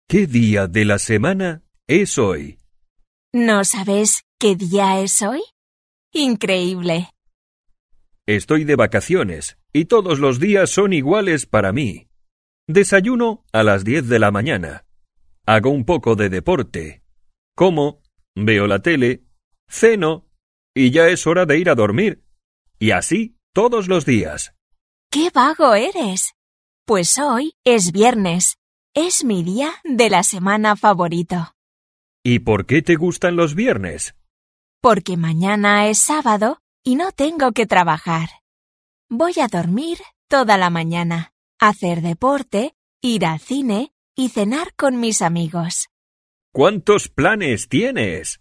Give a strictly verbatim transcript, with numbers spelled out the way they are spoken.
¿Qué día de la semana es hoy? ¿No sabes qué día es hoy? ¡Increíble! Estoy de vacaciones y todos los días son iguales para mí. Desayuno a las diez de la mañana. Hago un poco de deporte. Como, veo la tele, ceno y ya es hora de ir a dormir. Y así todos los días. ¡Qué vago eres! Pues hoy es viernes. Es mi día de la semana favorito. ¿Y por qué te gustan los viernes? Porque mañana es sábado y no tengo que trabajar. Voy a dormir toda la mañana, hacer deporte, ir al cine y cenar con mis amigos. ¿Cuántos planes tienes?